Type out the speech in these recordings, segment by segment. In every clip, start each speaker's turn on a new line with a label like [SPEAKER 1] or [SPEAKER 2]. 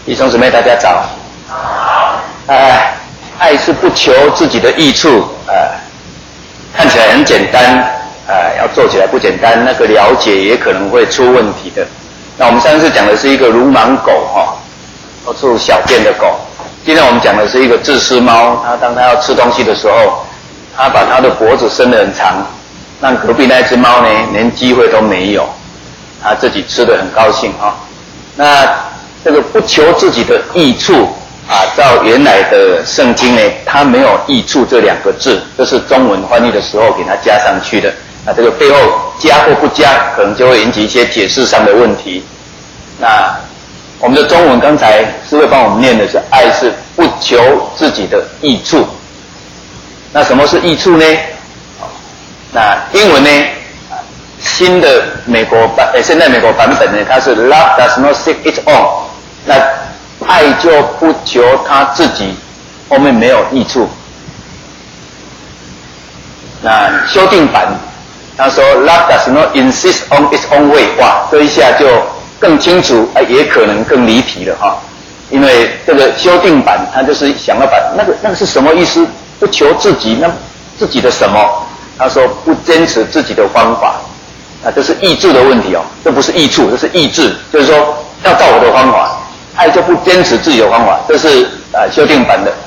[SPEAKER 1] 弟兄姊妹，大家早。爱是不求自己的益处，看起来很简单，要做起来不简单，那个了解也可能会出问题的。那我们上次讲的是一个鲁莽狗，到处小便的狗。今天我们讲的是一个自私猫，当它要吃东西的时候，它把它的脖子伸得很长，让隔壁那只猫呢连机会都没有，它自己吃得很高兴那这个不求自己的益处照原来的圣经呢，它没有益处这两个字，这是中文翻译的时候给它加上去的。那这个背后加或不加，可能就会引起一些解释上的问题。那我们的中文刚才师会帮我们念的是爱是不求自己的益处。那什么是益处呢？那英文呢，新的美国版现在美国版本呢，它是 Love does not seek its own。那爱就不求他自己，后面没有益处。那修订版他说 Love does not insist on its own way。哇，这一下就更清楚，也可能更离题了因为这个修订版他就是想要把那个是什么意思？不求自己，那自己的什么？他说不坚持自己的方法，这是意志的问题这不是益处，这是意志，就是说要照我的方法。爱就不坚持自己的方法，这是修订版的。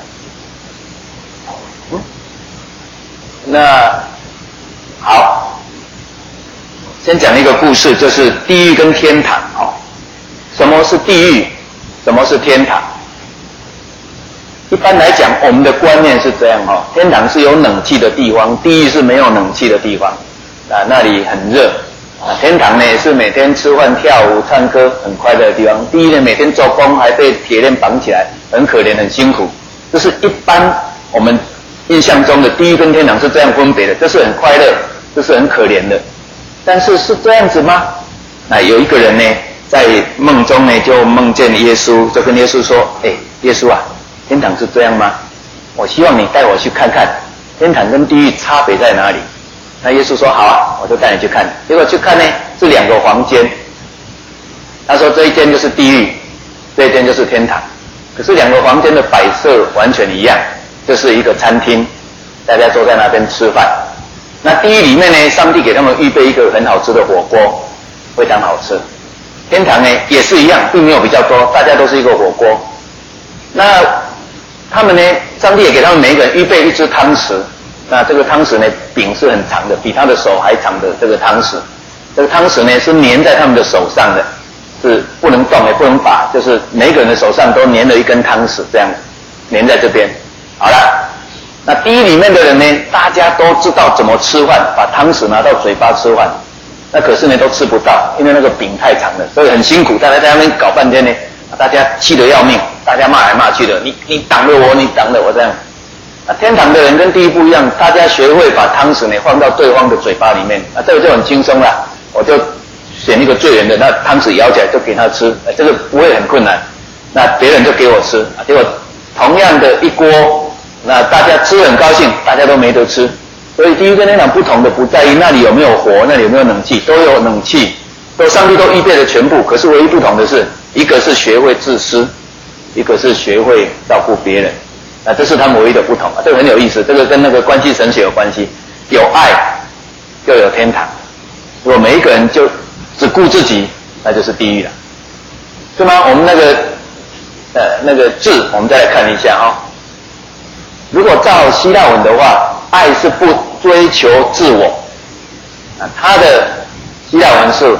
[SPEAKER 1] 那好，先讲一个故事，就是地狱跟天堂什么是地狱？什么是天堂？一般来讲，我们的观念是这样天堂是有冷气的地方，地狱是没有冷气的地方那里很热。天堂呢是每天吃饭、跳舞、唱歌，很快乐的地方。地狱呢每天做工，还被铁链绑起来，很可怜、很辛苦。这是一般我们印象中的地狱跟天堂是这样分别的，这是很快乐，这是很可怜的。但是是这样子吗？那有一个人呢，在梦中呢就梦见耶稣，就跟耶稣说：“耶稣啊，天堂是这样吗？我希望你带我去看看，天堂跟地狱差别在哪里？”那耶稣说：“好啊，我就带你去看。”结果去看呢，是两个房间。他说这一间就是地狱，这一间就是天堂。可是两个房间的摆设完全一样，就是一个餐厅，大家坐在那边吃饭。那地狱里面呢，上帝给他们预备一个很好吃的火锅，非常好吃。天堂呢也是一样，并没有比较多，大家都是一个火锅。那他们呢，上帝也给他们每一个人预备一只汤匙。那这个汤匙呢，柄是很长的，比他的手还长的这个汤匙。这个汤匙呢是粘在他们的手上的，是不能动也不能拔，就是每个人的手上都粘了一根汤匙，这样粘在这边。好了，那地狱里面的人呢，大家都知道怎么吃饭，把汤匙拿到嘴巴吃饭。那可是呢都吃不到，因为那个柄太长了，所以很辛苦。大家在那边搞半天呢，大家气得要命，大家骂来骂去的，你挡了我，你挡了我这样。那天堂的人跟地狱不一样，大家学会把汤匙呢放到对方的嘴巴里面，这个就很轻松了。我就选一个最远的，那汤匙舀起来就给他吃，这个不会很困难。那别人就给我吃，结果同样的一锅，那大家吃很高兴，大家都没得吃。所以地狱跟天堂不同的不在于那里有没有火，那里有没有冷气，都有冷气，上帝都预备了全部。可是唯一不同的是，一个是学会自私，一个是学会照顾别人。这是他们唯一的不同这个很有意思，这个跟那个关系神学有关系。有爱就有天堂，如果每一个人就只顾自己，那就是地狱了，是吗？我们那个字我们再来看一下如果照希腊文的话，爱是不追求自我它的希腊文是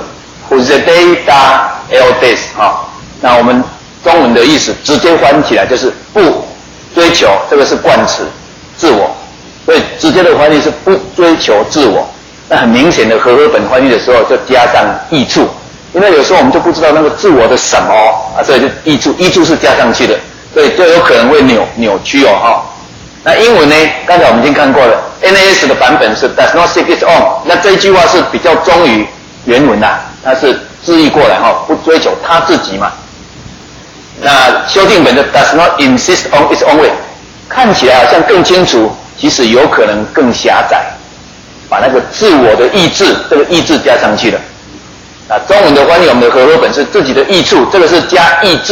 [SPEAKER 1] Huzedei Eldes 那我们中文的意思直接翻起来就是不追求，这个是冠词，自我，所以直接的翻译是不追求自我。那很明显的和合本翻译的时候就加上益处，因为有时候我们就不知道那个自我的什么所以就益处，益处是加上去的，所以就有可能会扭曲那英文呢，刚才我们已经看过了 NAS 的版本是 does not seek its own， 那这一句话是比较忠于原文它是字译过来不追求他自己嘛。那修订本的 does not insist on its own way， 看起来好像更清楚，其实有可能更狭窄，把那个自我的意志，这个意志加上去了。中文的翻译我们的和合本是自己的益处，这个是加意志，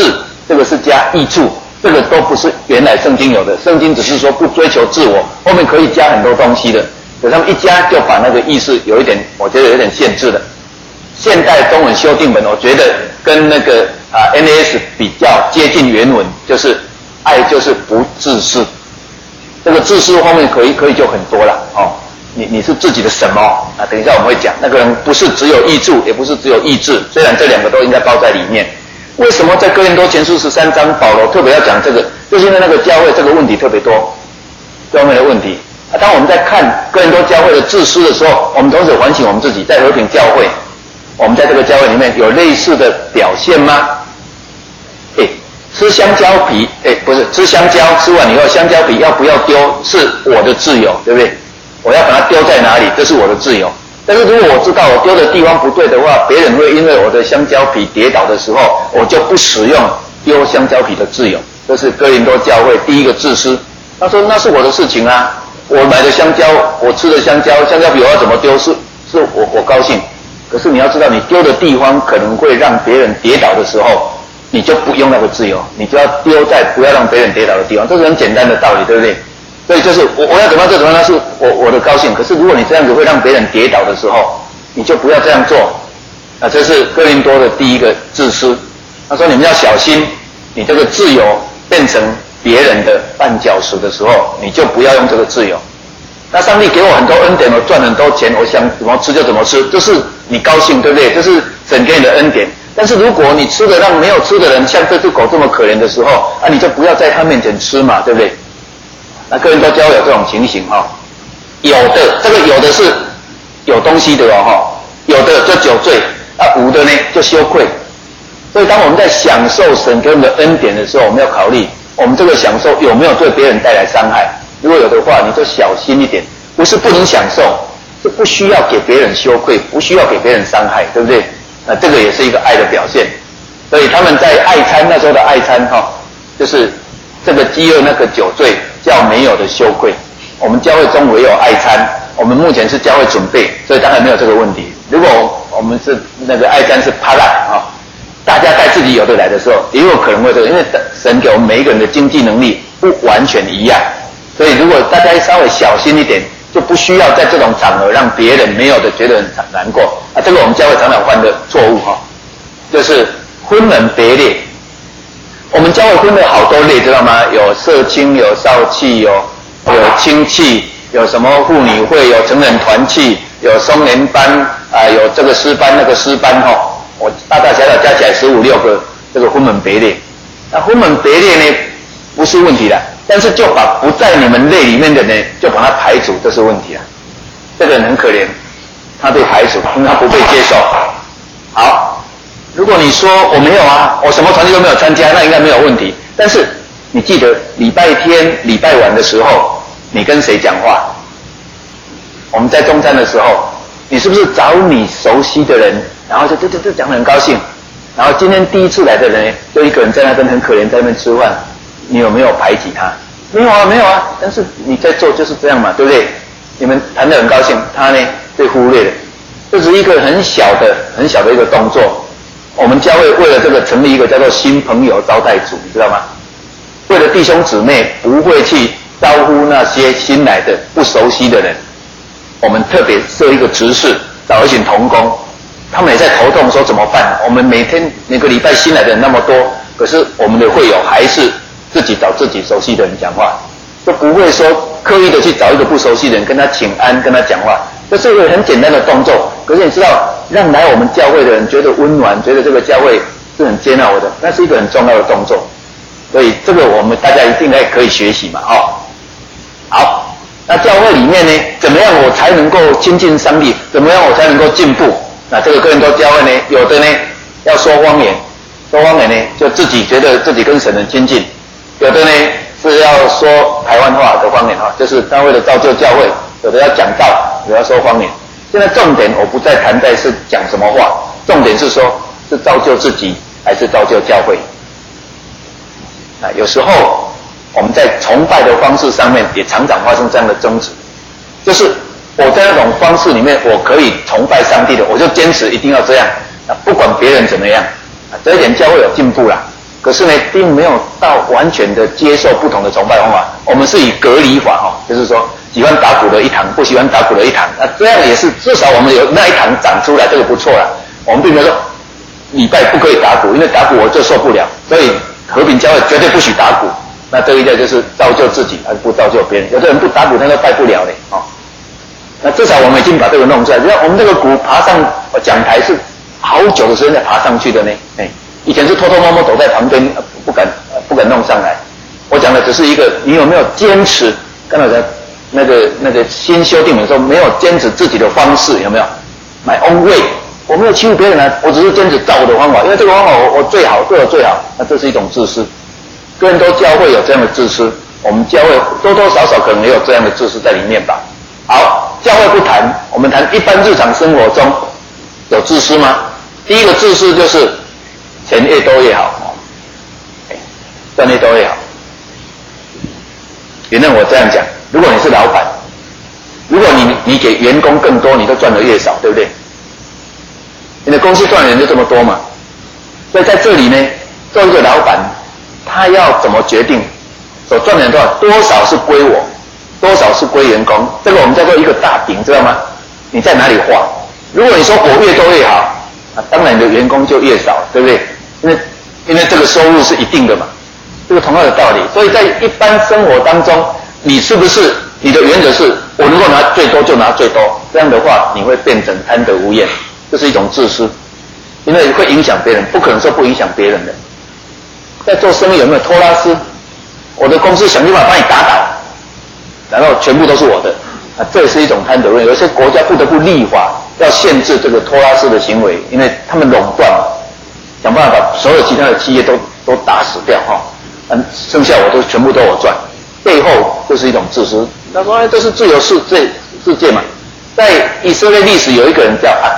[SPEAKER 1] 这个是加义助，这个都不是原来圣经有的。圣经只是说不追求自我，后面可以加很多东西的。可是他们一加就把那个意思有一点，我觉得有点限制了。现代中文修订本，我觉得跟那个NAS 比较接近原文，就是爱就是不自私。这个自私后面可以就很多了哦。你是自己的什么啊？等一下我们会讲，那个人不是只有义助，也不是只有义志，虽然这两个都应该包在里面。为什么在哥林多前书13章保罗特别要讲这个？就是因为那个教会这个问题特别多，这方面的问题。当我们在看哥林多教会的自私的时候，我们同时反省我们自己，在和平教会，我们在这个教会里面有类似的表现吗？吃香蕉皮，不是吃香蕉，吃完以后香蕉皮要不要丢是我的自由，对不对？我要把它丢在哪里，这是我的自由。但是如果我知道我丢的地方不对的话，别人会因为我的香蕉皮跌倒的时候，我就不使用丢香蕉皮的自由。这是哥林多教会第一个自私。他说那是我的事情啊，我买的香蕉，我吃的香蕉皮我要怎么丢是我高兴。可是你要知道，你丢的地方可能会让别人跌倒的时候，你就不用那个自由，你就要丢在不要让别人跌倒的地方，这是很简单的道理，对不对？所以就是我要怎么样就怎么样，那是我的高兴。可是如果你这样子会让别人跌倒的时候，你就不要这样做。这是哥林多的第一个自私。他说你们要小心，你这个自由变成别人的绊脚石的时候，你就不要用这个自由。那上帝给我很多恩典，我赚很多钱，我想怎么吃就怎么吃，这是你高兴，对不对？这是神给你的恩典。但是如果你吃的让没有吃的人像这只狗这么可怜的时候，你就不要在他面前吃嘛，对不对？那哥林多教会有这种情形哈，有的这个有的是有东西的哦哈，有的就酒醉，无的呢就羞愧。所以当我们在享受神给我们的恩典的时候，我们要考虑我们这个享受有没有对别人带来伤害。如果有的话，你就小心一点，不是不能享受，是不需要给别人羞愧，不需要给别人伤害，对不对？那这个也是一个爱的表现。所以他们在爱餐那时候的爱餐就是这个饥饿那个酒醉叫没有的羞愧。我们教会中唯有爱餐，我们目前是教会准备，所以当然没有这个问题。如果我们是那个爱餐是趴烂大家带自己有的来的时候，也有可能会这个，因为神给我们每一个人的经济能力不完全一样，所以如果大家稍微小心一点，就不需要在这种场合让别人没有的觉得很难过。这个我们教会常常犯的错误就是分门别类。我们教会分了好多类，知道吗？有社青，有少气，有亲戚，有什么妇女会，有成人团契，有松年班有这个诗班那个诗班我大大小小加起来15、16个，这个分门别类。那分门别类呢不是问题的，但是就把不在你们类里面的呢就把它排除，这是问题了。这个人很可怜，他被排除，因为他不被接受。好，如果你说我没有啊，我什么团体都没有参加，那应该没有问题。但是你记得礼拜天、礼拜晚的时候，你跟谁讲话？我们在中餐的时候，你是不是找你熟悉的人，然后就讲得很高兴？然后今天第一次来的人，就一个人在那边很可怜，在那边吃饭，你有没有排挤他？没有啊，没有啊。但是你在做就是这样嘛，对不对？你们谈得很高兴，他呢被忽略了。这是一个很小的一个动作。我们教会为了这个成立一个叫做新朋友招待组，你知道吗？为了弟兄姊妹不会去招呼那些新来的不熟悉的人，我们特别设一个执事，找一群同工，他们也在头痛说怎么办？我们每个礼拜新来的人那么多，可是我们的会友还是自己找自己熟悉的人讲话，就不会说刻意的去找一个不熟悉的人跟他请安跟他讲话。这是一个很简单的动作，可是你知道让来我们教会的人觉得温暖，觉得这个教会是很接纳我的，那是一个很重要的动作。所以这个我们大家一定可以学习嘛好，那教会里面呢，怎么样我才能够亲近上帝？怎么样我才能够进步？那这个哥林多教会呢，有的呢要说方言，说方言呢就自己觉得自己跟神很亲近；有的呢是要说台湾话的方言就是他为了造就教会，有的要讲道，有的要说方言。现在重点我不再谈在是讲什么话，重点是说是造就自己还是造就教会。有时候我们在崇拜的方式上面也常常发生这样的争执，就是我在那种方式里面我可以崇拜上帝的，我就坚持一定要这样，不管别人怎么样，这一点教会有进步啦。 可是呢，并没有到完全的接受不同的崇拜方法。我们是以隔离法就是说喜欢打鼓的一堂，不喜欢打鼓的一堂。那这样也是至少我们有那一堂长出来，这个不错啦。我们并没有说礼拜不可以打鼓，因为打鼓我就受不了，所以和平教会绝对不许打鼓。那这一个就是造就自己，而不造就别人。有的人不打鼓，他都拜不了嘞那至少我们已经把这个弄出来。我们这个鼓爬上讲台是好久的时间才爬上去的呢。以前是偷偷摸摸躲在旁边，不敢弄上来。我讲的只是一个，你有没有坚持？刚才那个新修订的时候，没有坚持自己的方式，有没有？My own way， 我没有欺负别人啊，我只是坚持照我的方法，因为这个方法我最好，对我最好。那这是一种自私。哥林多教会有这样的自私，我们教会多多少少可能也有这样的自私在里面吧。好，教会不谈，我们谈一般日常生活中有自私吗？第一个自私就是钱越多越好，赚越多越好。原谅我这样讲，如果你是老板，如果你给员工更多，你就赚得越少，对不对？你的公司赚的人就这么多嘛。所以在这里呢，做一个老板，他要怎么决定所赚的人多少是归我，多少是归员工？这个我们叫做一个大饼，知道吗？你在哪里画？如果你说我越多越好，当然你的员工就越少，对不对？因为这个收入是一定的嘛，这个同样的道理。所以在一般生活当中，你是不是你的原则是我能够拿最多就拿最多？这样的话，你会变成贪得无厌，这是一种自私，因为会影响别人，不可能说不影响别人的。在做生意有没有托拉斯？我的公司想办法把你打倒，然后全部都是我的，这也是一种贪得无厌。有些国家不得不立法要限制这个托拉斯的行为，因为他们垄断嘛，想办法把所有其他的企业都打死掉剩下我都全部都我赚，背后就是一种自私。他说这是自由世界嘛。在以色列历史有一个人叫阿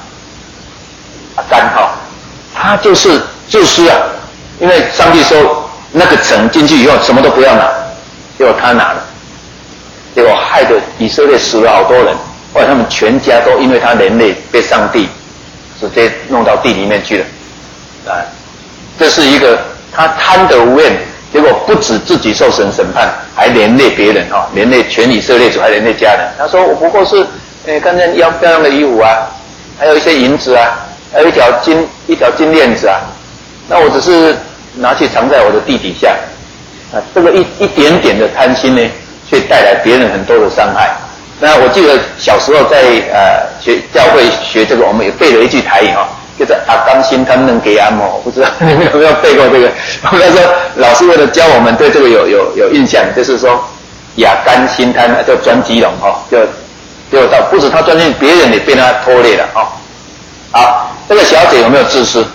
[SPEAKER 1] 干他就是自私啊。因为上帝说那个城进去以后什么都不要拿，结果他拿了，结果害得以色列死了好多人，后来他们全家都因为他连累被上帝直接弄到地里面去了这是一个他贪得无厌，结果不止自己受神审判，还连累别人连累全以色列族，还连累家人。他说我不过是看见要漂亮的衣服还有一些银子还有一条金链子那我只是拿去藏在我的地底下这个一点点的贪心呢，却带来别人很多的伤害。那我记得小时候在学教会学这个，我们也背了一句台语叫做阿甘心贪能给阿某，不知道你们有没有背过这个？我们说老师为了教我们对这个有印象，就是说亚甘心贪就钻鸡笼就到不止他钻进，别人也被他拖累了好，这个小姐有没有自私？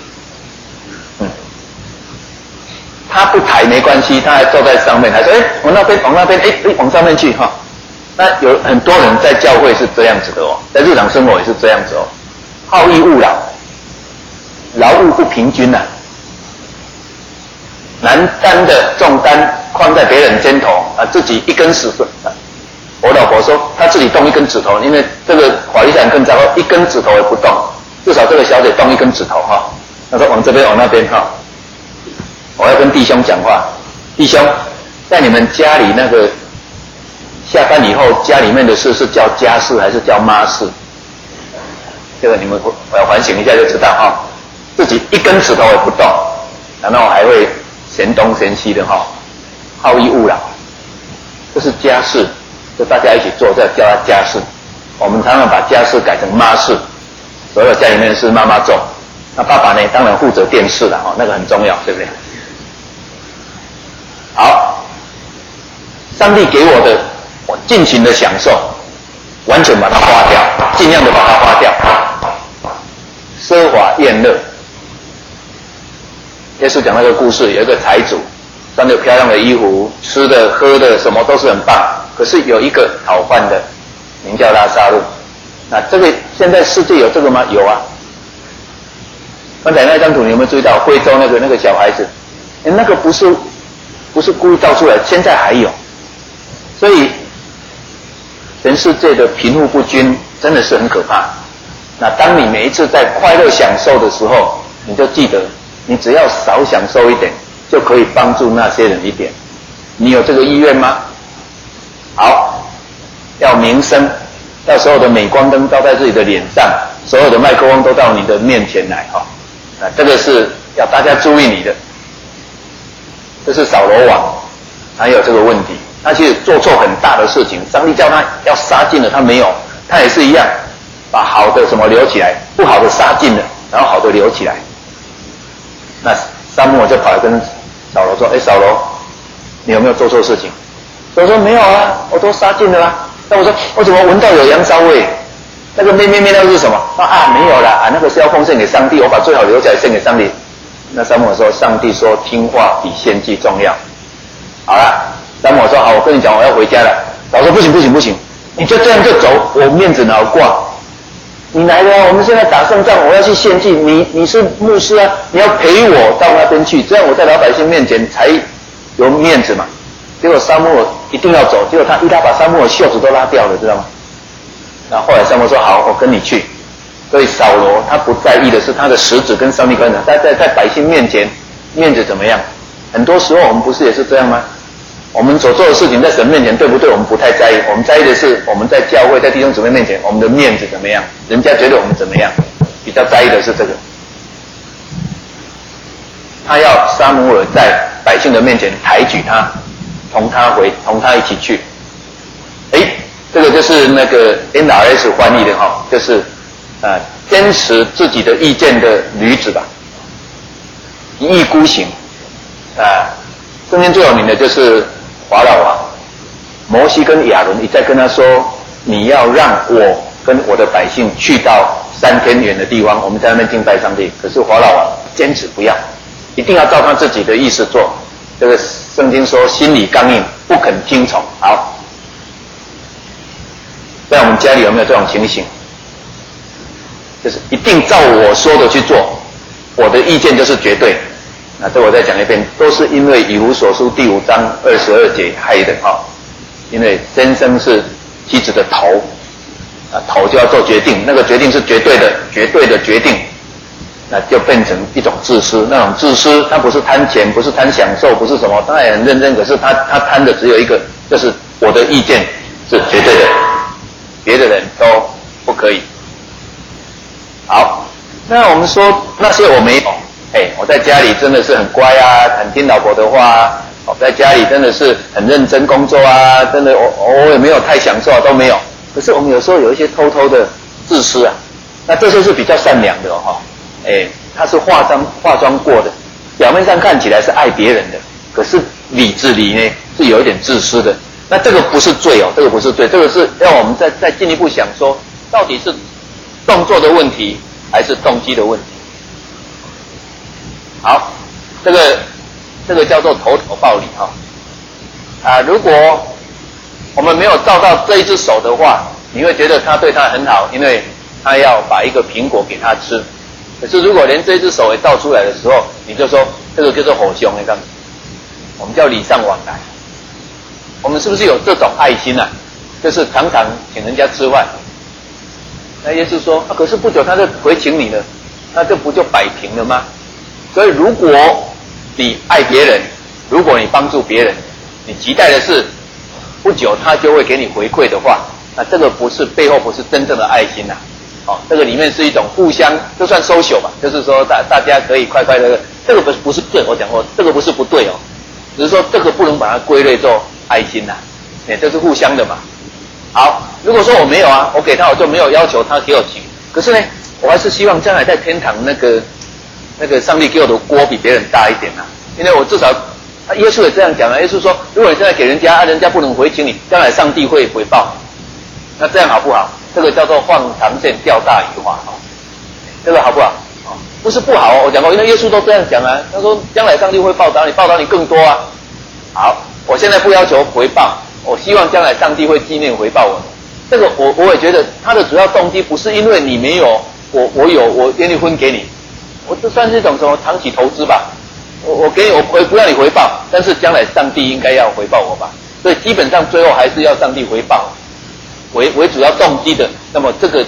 [SPEAKER 1] 他不抬没关系，他还坐在上面，还说往那边往上面去那有很多人在教会是这样子的在日常生活也是这样子好逸恶劳，劳务不平均难担的重担放在别人肩头自己一根死棍。我老婆说她自己动一根指头，因为这个法律上更糟糕，一根指头也不动，至少这个小姐动一根指头她说往这边往那边我要跟弟兄讲话，弟兄，在你们家里那个下班以后，家里面的事是叫家事还是叫妈事？这个你们我要反省一下就知道自己一根指头也不动，然后还会嫌东嫌西的好逸恶劳，这是家事，就大家一起做，这叫他家事。我们常常把家事改成妈事，所有家里面的事妈妈做，那爸爸呢当然负责电视了那个很重要，对不对？好，上帝给我的，我尽情的享受，完全把它花掉，尽量的把它花掉，奢华宴乐。耶稣讲那个故事，有一个财主，穿着漂亮的衣服，吃的喝的什么都是很棒，可是有一个讨饭的，名叫拉撒路。那这个现在世界有这个吗？有刚才那张图你有没有注意到，非洲那个小孩子，那个不是故意造出来，现在还有。所以全世界的贫富不均真的是很可怕。那当你每一次在快乐享受的时候，你就记得你只要少享受一点，就可以帮助那些人一点。你有这个意愿吗？好，要名声，要所有的镁光灯照在自己的脸上，所有的麦克风都到你的面前来哈。这个是要大家注意你的。这是扫罗王，他有这个问题，他其实做错很大的事情，上帝叫他要杀尽了，他没有，他也是一样，把好的什么留起来，不好的杀尽了，然后好的留起来。那撒母耳就跑来跟扫罗说：“扫罗，你有没有做错事情？”扫罗说：“没有啊，我都杀尽了啦。”那我说：“我怎么闻到有羊骚味？那个咩咩咩那个是什么？”没有啦，那个是要奉献给上帝，我把最好留起来献给上帝。那撒母耳说：“上帝说听话比献祭重要。”好了，撒母耳说：“好，我跟你讲，我要回家了。”扫罗说：“不行不行不行，你就这样就走，我面子哪挂？你来了，我们现在打胜仗，我要去献祭，你是牧师啊，你要陪我到那边去，这样我在老百姓面前才有面子嘛。”结果撒母耳一定要走，结果他把撒母耳袖子都拉掉了，知道吗？然后后来撒母耳说：“好，我跟你去。”所以扫罗他不在意的是他的实质跟上帝关系，在百姓面前面子怎么样？很多时候我们不是也是这样吗？我们所做的事情在神面前对不对，我们不太在意，我们在意的是我们在教会在弟兄姊妹面前我们的面子怎么样，人家觉得我们怎么样，比较在意的是这个。他要撒母耳在百姓的面前抬举他，同他一起去。这个就是那个 NRS 翻译的就是坚持自己的意见的女子吧，一意孤行。圣经最有名的就是法老王，摩西跟亚伦一再跟他说：“你要让我跟我的百姓去到3天远的地方，我们在那边敬拜上帝。”可是法老王坚持不要，一定要照他自己的意思做。这个圣经说心里刚硬，不肯听从。好，在我们家里有没有这种情形？就是一定照我说的去做，我的意见就是绝对。这我再讲一遍，都是因为以弗所书第5章22节害的因为先生是妻子的头，头就要做决定，那个决定是绝对的决定，那就变成一种自私。那种自私，他不是贪钱，不是贪享受，不是什么，他也很认真，可是他贪的只有一个，就是我的意见是绝对的，别的人都不可以。好，那我们说那些我没有。我在家里真的是很乖啊，很听老婆的话啊，我在家里真的是很认真工作啊，真的我也没有太享受啊，都没有。可是我们有时候有一些偷偷的自私啊，那这就是比较善良的他是化妆过的，表面上看起来是爱别人的，可是理智里呢是有一点自私的。那这个不是罪这个不是罪，这个是让我们再进一步想说，到底是动作的问题还是动机的问题。好，这个叫做头头暴力如果我们没有照到这一只手的话，你会觉得他对他很好，因为他要把一个苹果给他吃。可是如果连这一只手也倒出来的时候，你就说这个叫做火凶我们叫礼尚往来。我们是不是有这种爱心啊？就是常常请人家吃饭。那耶稣说可是不久他就回请你了，那这不就摆平了吗？所以如果你爱别人，如果你帮助别人，你期待的是不久他就会给你回馈的话，那这个背后不是真正的爱心这个里面是一种互相，就算social吧，就是说大家可以快快乐乐，这个不是对，我讲过这个不是不对只是说这个不能把它归类做爱心这是互相的嘛。好，如果说我没有我给他，我就没有要求他给我请，可是呢我还是希望将来在天堂那个上帝给我的锅比别人大一点因为我至少耶稣也这样讲耶稣说如果你现在给人家人家不能回请你，将来上帝会回报。那这样好不好？这个叫做放长线钓大鱼这个好不好？不是不好我讲过，因为耶稣都这样讲他说将来上帝会报答你更多好，我现在不要求回报，我希望将来上帝会纪念回报我。这个我也觉得他的主要动机不是因为你没有，我有，我愿意分给你。这算是一种什么长期投资吧？我给你，我不要你回报，但是将来上帝应该要回报我吧？所以基本上最后还是要上帝回报为主要动机的。那么这个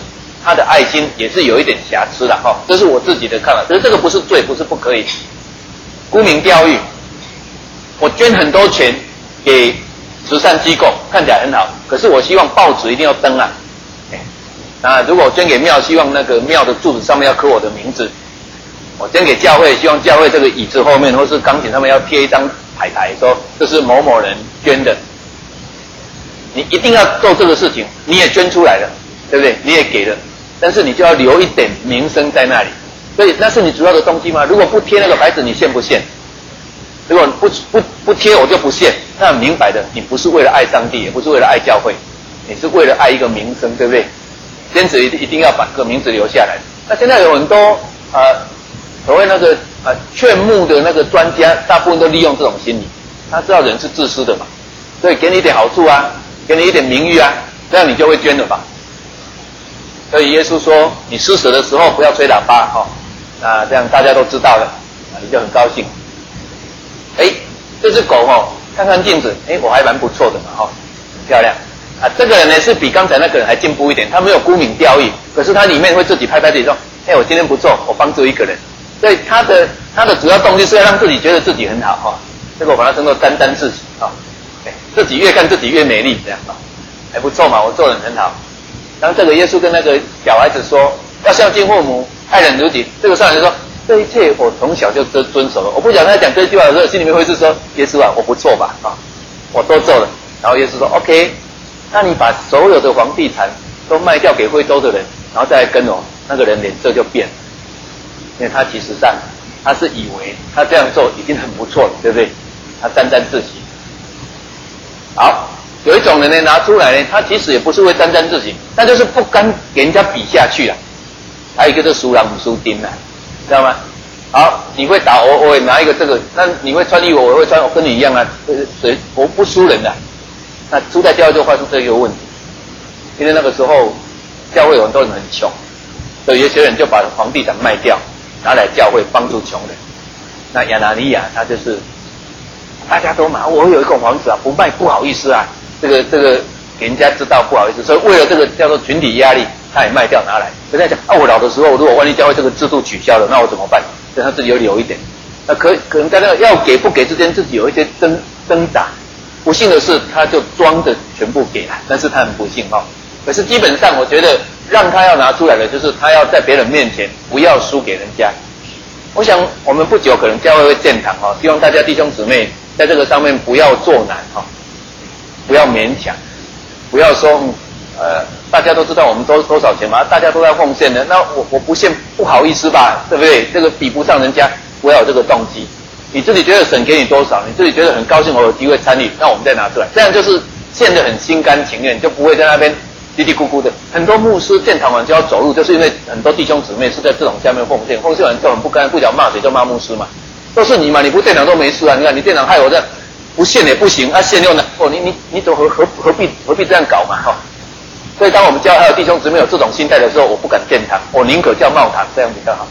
[SPEAKER 1] 他的爱心也是有一点瑕疵了哈，这是我自己的看法。可是这个不是罪，不是不可以。沽名钓誉，我捐很多钱给慈善机构，看起来很好，可是我希望报纸一定要登啊。如果我捐给庙，希望那个庙的柱子上面要刻我的名字。我捐给教会，希望教会这个椅子后面或是钢琴上面要贴一张牌牌，说这是某某人捐的。你一定要做这个事情，你也捐出来了，对不对？你也给了，但是你就要留一点名声在那里。所以那是你主要的动机吗？如果不贴那个牌子，你献不献？如果不贴，我就不献。那很明白的，你不是为了爱上帝，也不是为了爱教会，你是为了爱一个名声，对不对？坚持一定要把这个名字留下来。那现在有很多所谓那个劝募的那个专家，大部分都利用这种心理，他知道人是自私的嘛，所以给你一点好处啊，给你一点名誉啊，这样你就会捐了吧。所以耶稣说，你施舍的时候不要吹喇叭那这样大家都知道了，你就很高兴。这只狗看看镜子，我还蛮不错的嘛很漂亮。这个人呢是比刚才那个人还进步一点，他没有沽名钓誉，可是他里面会自己拍拍自己说，我今天不错，我帮助一个人。所以他的主要动机是要让自己觉得自己很好这个我把它称作沾沾自喜自己越看自己越美丽，这样还不错嘛，我做人很好。当这个耶稣跟那个小孩子说要孝敬父母，爱人如己，这个少年说这一切我从小就遵守了。我不晓得他讲这句话的时候，心里面会是说耶稣啊，我不错吧我都做了。然后耶稣说 OK， 那你把所有的房地产都卖掉给非洲的人，然后再来跟我。那个人脸色就变了，因为他其实上他是以为他这样做已经很不错了，对不对？他沾沾自喜。好，有一种人呢拿出来呢，他其实也不是会沾沾自喜，他就是不甘给人家比下去还有一个是输人不输丁知道吗？好，你会打我也拿一个这个，那你会穿衣服，我会穿，我跟你一样我不输人那初代教会就发生这个问题，因为那个时候教会有很多人很穷，所以有些人就把房地产卖掉，拿来教会帮助穷人。那亚拿尼亚他就是大家都买，我有一栋房子不卖不好意思这个给人家知道不好意思，所以为了这个叫做群体压力，他也卖掉拿来。跟他讲我老的时候，如果万一教会这个制度取消了，那我怎么办？所以他自己有留一点。那可能在那个要给不给之间，自己有一些挣扎。不幸的是，他就装的全部给了，但是他很不幸可是基本上，我觉得让他要拿出来的，就是他要在别人面前不要输给人家。我想我们不久可能教会会建堂希望大家弟兄姊妹在这个上面不要做难不要勉强，不要说大家都知道我们多少钱嘛，大家都在奉献的，那我不献不好意思吧，对不对？这个比不上人家，不要有这个动机。你自己觉得神给你多少，你自己觉得很高兴我有机会参与，那我们再拿出来，这样就是献得很心甘情愿，就不会在那边嘀嘀咕咕的。很多牧师建堂完就要走路，就是因为很多弟兄姊妹是在这种下面奉献完就很不甘，不讲骂谁就骂牧师嘛，都是你嘛，你不建堂都没事你看你建堂害我这样不献也不行献又难你怎么何必这样搞嘛所以当我们教会还有弟兄姊妹有这种心态的时候，我不敢建堂，我宁可叫冒堂，这样比较好。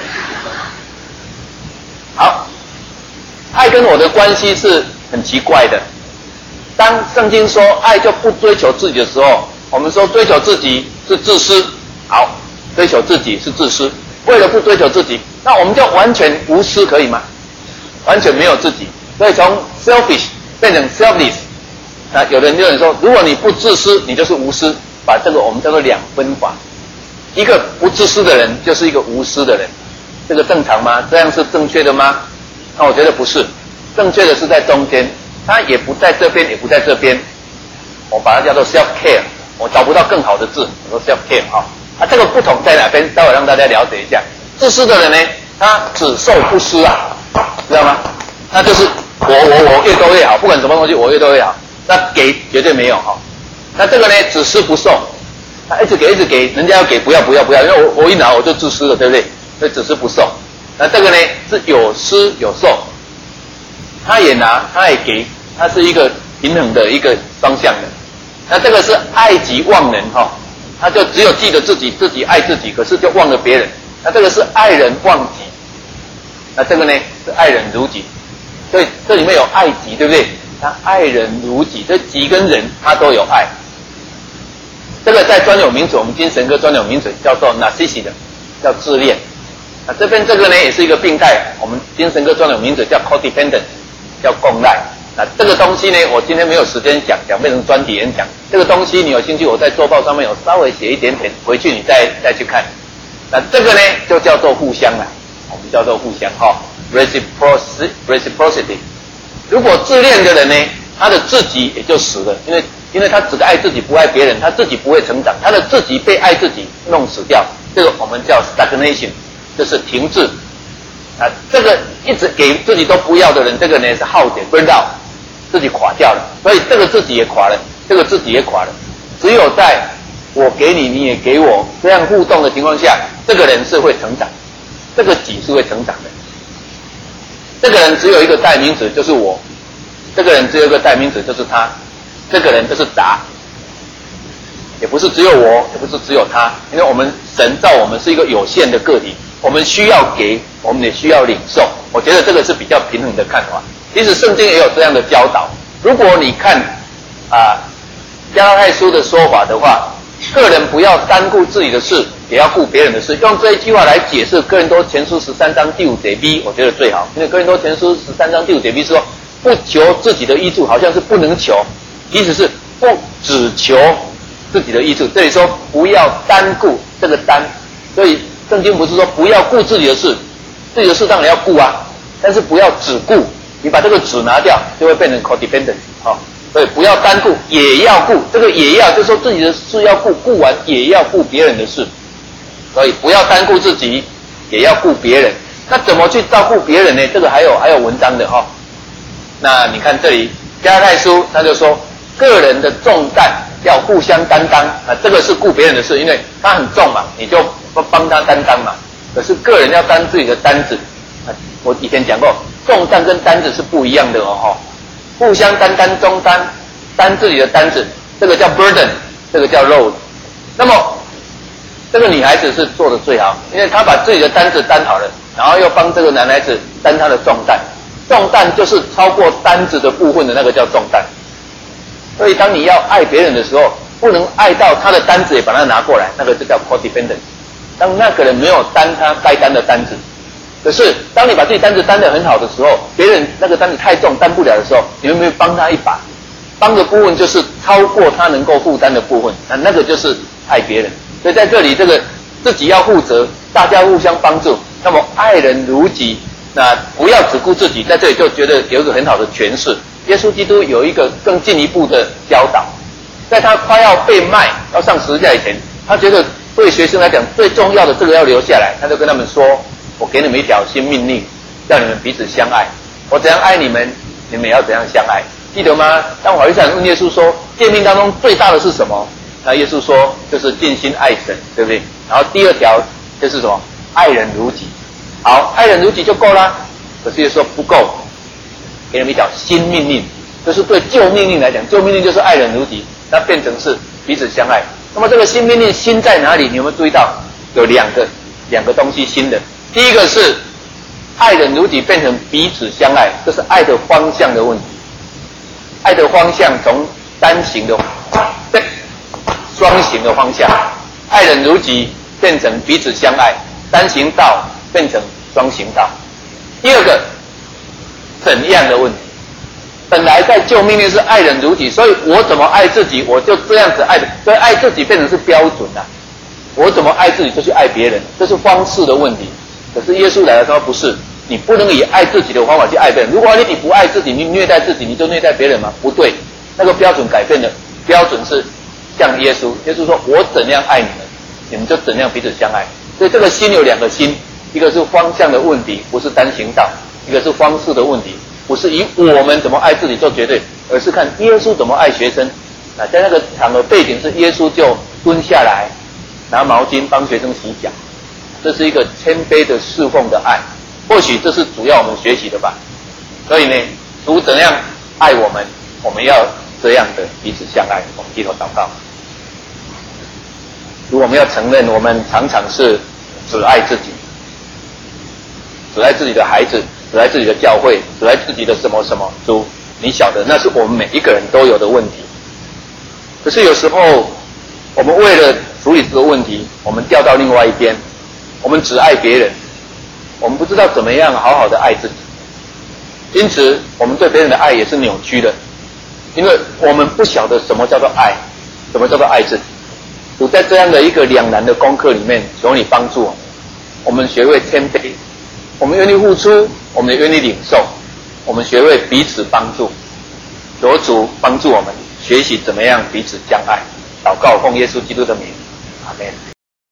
[SPEAKER 1] 好，爱跟我的关系是很奇怪的。当圣经说爱就不追求自己的时候，我们说追求自己是自私，好，追求自己是自私，为了不追求自己，那我们就完全无私可以吗？完全没有自己，所以从 selfish 变成 selfless。有人说，如果你不自私，你就是无私，把这个我们叫做两分法。一个不自私的人就是一个无私的人，这个正常吗？这样是正确的吗？那我觉得不是，正确的是在中间，他也不在这边，也不在这边。我把它叫做 self care， 我找不到更好的字，我说 self care 这个不同在哪边？待会让大家了解一下。自私的人呢，他只受不施知道吗？他就是我越多越好，不管什么东西我越多越好，那给绝对没有那这个呢，只施不受，他一直给，人家要给不要，因为我一拿我就自私了，对不对？所以只施不受。那这个呢是有施有受，他也拿，他也给，他是一个平衡的一个双向的。那这个是爱己忘人他就只有记得自己爱自己，可是就忘了别人。那这个是爱人忘己，那这个呢是爱人如己。所以这里面有爱己，对不对？他爱人如己，这己跟人他都有爱。 这个在专有名词，我们精神科专有名词叫做 narcissism， 叫自恋。这边这个呢也是一个病态，我们精神科专有名词叫 codependent， 叫共赖。这个东西呢，我今天没有时间讲变成专题演讲。这个东西你有兴趣，我在周报上面有稍微写一点点，回去你再去看。这个呢就叫做互相了，我们叫做互相reciprocity。如果自恋的人呢，他的自己也就死了，因为他只爱自己不爱别人，他自己不会成长，他的自己被爱自己弄死掉，这个我们叫 stagnation， 就是停滞。这个一直给自己都不要的人，这个呢是耗竭 burn out， 自己垮掉了，所以这个自己也垮了，这个自己也垮了。只有在我给你，你也给我这样互动的情况下，这个人是会成长，这个己是会成长的。这个人只有一个代名词，就是我；这个人只有一个代名词，就是他。这个人就是杂，也不是只有我，也不是只有他，因为我们神造我们是一个有限的个体，我们需要给，我们也需要领受。我觉得这个是比较平衡的看法。其实圣经也有这样的教导。如果你看加拉太书的说法的话，个人不要单顾自己的事，也要顾别人的事。用这一句话来解释哥林多前书13章第5节 B， 我觉得最好。因为哥林多前书13章第5节 B 说，不求自己的益处，好像是不能求，意思是不只求自己的益处。这里说不要单顾，这个单，所以圣经不是说不要顾自己的事，自己的事当然要顾啊，但是不要只顾，你把这个只拿掉，就会变成 codependent。所以不要单顾，也要顾。这个也要，就是说自己的事要顾，顾完也要顾别人的事。所以不要单顾自己，也要顾别人。那怎么去照顾别人呢？这个还有文章的哈。那你看这里加拉太书，他就说个人的重担要互相担当这个是顾别人的事，因为他很重嘛，你就帮他担当嘛。可是个人要担自己的担子我以前讲过，重担跟担子是不一样的哦。互相担重担，担自己的担子，这个叫 burden， 这个叫 load。那么这个女孩子是做的最好，因为她把自己的担子担好了，然后又帮这个男孩子担他的重担。重担就是超过担子的部分的那个叫重担。所以当你要爱别人的时候，不能爱到他的担子也把它拿过来，那个就叫 codependent。当那个人没有担他该担的担子。可是当你把自己担子担得很好的时候，别人那个担子太重担不了的时候，你会不会帮他一把？帮的部分就是超过他能够负担的部分，那个就是爱别人。所以在这里这个自己要负责，大家互相帮助，那么爱人如己，那不要只顾自己。在这里就觉得有一个很好的诠释，耶稣基督有一个更进一步的教导。在他快要被卖要上十字架以前，他觉得对学生来讲最重要的这个要留下来，他就跟他们说，我给你们一条新命令，叫你们彼此相爱。我怎样爱你们，你们也要怎样相爱。记得吗？当法利赛人问耶稣说，诫命当中最大的是什么？那耶稣说，就是尽心爱神，对不对？然后第二条就是什么？爱人如己。好，爱人如己就够啦。可是耶稣说不够，给你们一条新命令，就是对旧命令来讲，旧命令就是爱人如己，那变成是彼此相爱。那么这个新命令新在哪里？你有没有注意到？有两个东西新的。第一个是爱人如己变成彼此相爱，这是爱的方向的问题。爱的方向从单行的双行的方向，爱人如己变成彼此相爱，单行道变成双行道。第二个怎样的问题？本来在旧命令是爱人如己，所以我怎么爱自己，我就这样子爱的，所以爱自己变成是标准啊。我怎么爱自己就去爱别人，这是方式的问题。可是耶稣来了说不是，你不能以爱自己的方法去爱别人。如果你不爱自己，你虐待自己，你就虐待别人吗？不对，那个标准改变了，标准是像耶稣。耶稣说我怎样爱你们，你们就怎样彼此相爱。所以这个心有两个心，一个是方向的问题，不是单行道；一个是方式的问题，不是以我们怎么爱自己做绝对，而是看耶稣怎么爱学生。在那个场合背景是耶稣就蹲下来拿毛巾帮学生洗脚，这是一个谦卑的侍奉的爱，或许这是主要我们学习的吧。所以呢，主怎样爱我们，我们要这样的彼此相爱。我们低头祷告。如果我们要承认，我们常常是只爱自己，只爱自己的孩子，只爱自己的教会，只爱自己的什么什么。主，你晓得，那是我们每一个人都有的问题。可是有时候我们为了处理这个问题，我们掉到另外一边，我们只爱别人，我们不知道怎么样好好的爱自己，因此我们对别人的爱也是扭曲的，因为我们不晓得什么叫做爱，什么叫做爱自己。主在这样的一个两难的功课里面，求你帮助我们学会谦卑，我们愿意付出，我们也愿意领受，我们学会彼此帮助，求主帮助我们学习怎么样彼此相爱。祷告奉耶稣基督的名，阿们。